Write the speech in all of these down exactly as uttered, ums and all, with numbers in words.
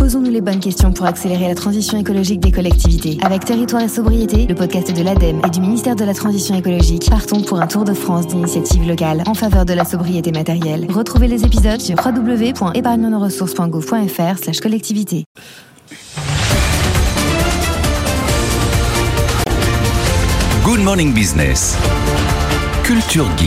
Posons-nous les bonnes questions pour accélérer la transition écologique des collectivités. Avec Territoire et Sobriété, le podcast de l'ADEME et du ministère de la Transition écologique, partons pour un tour de France d'initiatives locales en faveur de la sobriété matérielle. Retrouvez les épisodes sur w w w point épargne nos ressources point gouv point f r slash collectivité. Good Morning Business. Culture Geek.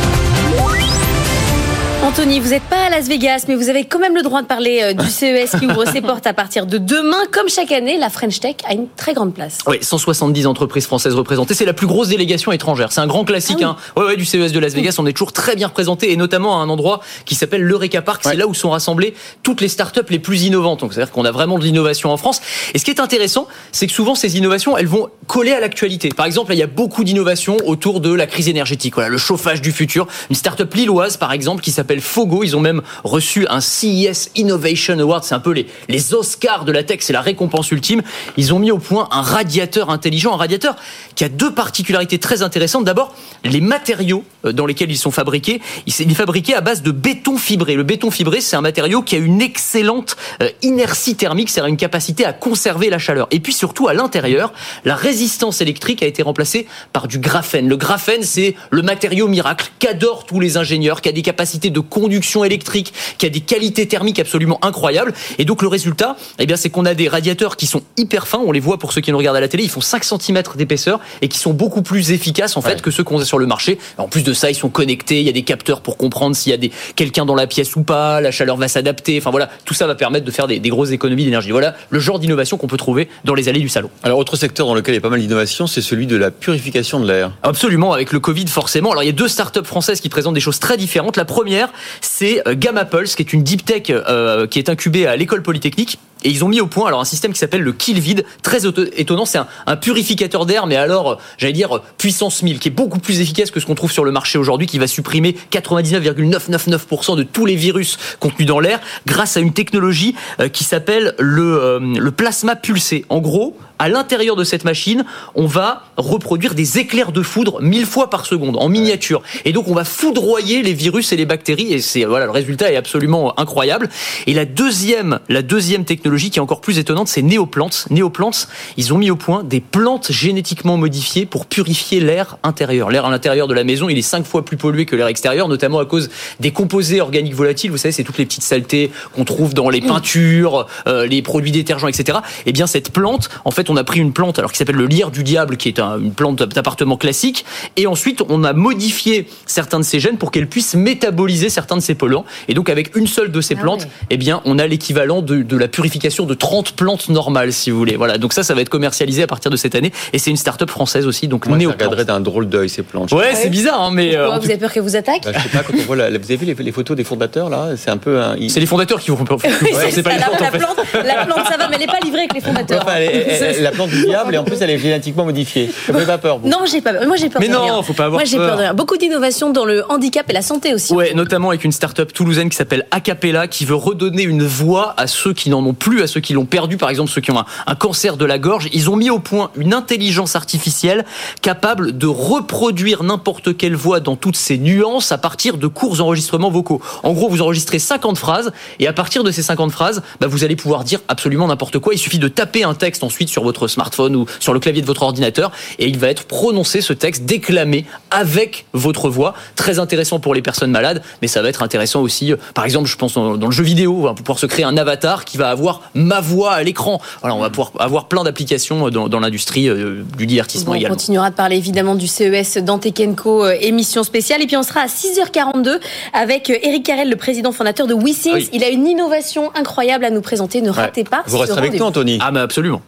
Anthony, vous n'êtes pas à Las Vegas, mais vous avez quand même le droit de parler euh, du C E S qui ouvre ses portes à partir de demain. Comme chaque année, la French Tech a une très grande place. Oui, cent soixante-dix entreprises françaises représentées. C'est la plus grosse délégation étrangère. C'est un grand classique ah oui. hein. ouais, ouais, du C E S de Las Vegas. On est toujours très bien représentés, et notamment à un endroit qui s'appelle l'Eureka Park. Ouais. C'est là où sont rassemblées toutes les startups les plus innovantes. Donc, c'est-à-dire qu'on a vraiment de l'innovation en France. Et ce qui est intéressant, c'est que souvent, ces innovations, elles vont coller à l'actualité. Par exemple, là, il y a beaucoup d'innovations autour de la crise énergétique. Voilà, le chauffage du futur. Une startup lilloise, par exemple, qui s'appelle Fogo. Ils ont même reçu un C E S Innovation Award, c'est un peu les, les Oscars de la tech, c'est la récompense ultime. Ils ont mis au point un radiateur intelligent, un radiateur qui a deux particularités très intéressantes. D'abord, les matériaux dans lesquels ils sont fabriqués, il est fabriqué à base de béton fibré. Le béton fibré, c'est un matériau qui a une excellente inertie thermique, c'est-à-dire une capacité à conserver la chaleur. Et puis surtout, à l'intérieur, la résistance électrique a été remplacée par du graphène. Le graphène, c'est le matériau miracle qu'adorent tous les ingénieurs, qui a des capacités de conduction électrique, qui a des qualités thermiques absolument incroyables. Et donc le résultat, eh bien, c'est qu'on a des radiateurs qui sont hyper fins. On les voit pour ceux qui nous regardent à la télé. Ils font cinq centimètres d'épaisseur et qui sont beaucoup plus efficaces en fait ouais. que ceux qu'on a sur le marché. En plus de ça, ils sont connectés. Il y a des capteurs pour comprendre s'il y a des quelqu'un dans la pièce ou pas. La chaleur va s'adapter. Enfin voilà, tout ça va permettre de faire des, des grosses économies d'énergie. Voilà le genre d'innovation qu'on peut trouver dans les allées du salon. Alors autre secteur dans lequel il y a pas mal d'innovation, c'est celui de la purification de l'air. Absolument, avec le Covid forcément. Alors il y a deux startups françaises qui présentent des choses très différentes. La première, c'est Gamma Pulse, qui est une deep tech euh, qui est incubée à l'école polytechnique. Et ils ont mis au point alors un système qui s'appelle le Killvid, très auto- étonnant, c'est un, un purificateur d'air, mais alors, j'allais dire, puissance mille, qui est beaucoup plus efficace que ce qu'on trouve sur le marché aujourd'hui, qui va supprimer quatre-vingt-dix-neuf virgule neuf cent quatre-vingt-dix-neuf pour cent de tous les virus contenus dans l'air, grâce à une technologie euh, qui s'appelle le, euh, le plasma pulsé. En gros, à l'intérieur de cette machine, on va reproduire des éclairs de foudre mille fois par seconde, en miniature. Et donc, on va foudroyer les virus et les bactéries, et c'est, voilà, le résultat est absolument incroyable. Et la deuxième, la deuxième technologie qui est encore plus étonnante, c'est Neoplants. Neoplants, ils ont mis au point des plantes génétiquement modifiées pour purifier l'air intérieur. L'air à l'intérieur de la maison, il est cinq fois plus pollué que l'air extérieur, notamment à cause des composés organiques volatiles. Vous savez, c'est toutes les petites saletés qu'on trouve dans les peintures, euh, les produits détergents, et cetera. Et bien, cette plante, en fait, on a pris une plante alors qui s'appelle le lierre du diable, qui est un, une plante d'appartement classique, et ensuite, on a modifié certains de ces gènes pour qu'elles puissent métaboliser certains de ces polluants. Et donc, avec une seule de ces ah plantes, ouais. eh bien, on a l'équivalent de, de la purification de trente plantes normales, si vous voulez. Voilà. Donc ça, ça va être commercialisé à partir de cette année. Et c'est une start-up française aussi. Donc moi, Neoplants. Ça regarderait d'un drôle d'œil, ces plantes. Ouais, ouais, c'est bizarre, hein, mais. Pourquoi, euh, vous avez peur qu'elles vous attaquent? Bah, je sais pas, quand on voit la, vous avez vu les, les photos des fondateurs, là? C'est un peu un. C'est les fondateurs qui vont. Oui, ouais, c'est, c'est pas ça, les la, plantes, la, en fait. plante, la plante, ça va, mais elle n'est pas livrée avec les fondateurs. Enfin, elle, elle, elle, la plante du diable, et en plus, elle est génétiquement modifiée. Vous n'avez pas peur, vous? Non, j'ai pas peur. Moi, j'ai peur mais de non, rien. faut pas avoir Moi, j'ai peur. peur de rien. Beaucoup d'innovations dans le handicap et la santé aussi. Ouais, notamment avec une start-up toulousaine qui s'appelle Acapella, qui veut redonner une voix à ceux qui n'en ont plus, à ceux qui l'ont perdu, par exemple ceux qui ont un, un cancer de la gorge. Ils ont mis au point une intelligence artificielle capable de reproduire n'importe quelle voix dans toutes ses nuances à partir de courts enregistrements vocaux. En gros, vous enregistrez cinquante phrases et à partir de ces cinquante phrases, bah, vous allez pouvoir dire absolument n'importe quoi. Il suffit de taper un texte ensuite sur votre smartphone ou sur le clavier de votre ordinateur et il va être prononcé, ce texte, déclamé avec votre voix. Très intéressant pour les personnes malades, mais ça va être intéressant aussi, par exemple, je pense dans, dans le jeu vidéo, on va pouvoir se créer un avatar qui va avoir ma voix à l'écran. Voilà, on va pouvoir avoir plein d'applications dans, dans l'industrie euh, du divertissement bon, également. On continuera de parler évidemment du C E S dans Tech and Co, euh, émission spéciale. Et puis on sera à six heures quarante-deux avec euh, Eric Carrel, le président fondateur de WeThings. Oui. Il a une innovation incroyable à nous présenter. Ne ouais. ratez pas. Vous resterez avec nous, Anthony. Ah, mais absolument.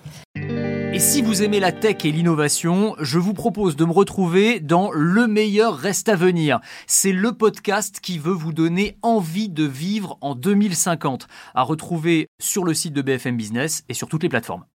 Et si vous aimez la tech et l'innovation, je vous propose de me retrouver dans Le meilleur reste à venir. C'est le podcast qui veut vous donner envie de vivre en deux mille cinquante. À retrouver sur le site de B F M Business et sur toutes les plateformes.